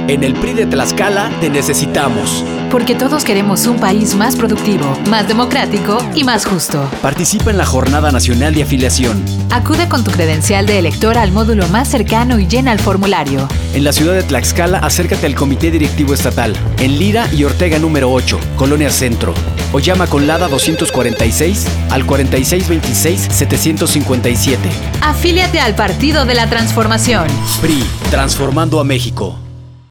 En el PRI de Tlaxcala te necesitamos. Porque todos queremos un país más productivo, más democrático y más justo. Participa en la Jornada Nacional de Afiliación. Acude con tu credencial de elector al módulo más cercano y llena el formulario. En la ciudad de Tlaxcala, acércate al Comité Directivo Estatal, en Lira y Ortega número 8, Colonia Centro. O llama con LADA 246 al 4626-757. Afíliate al Partido de la Transformación. PRI, transformando a México.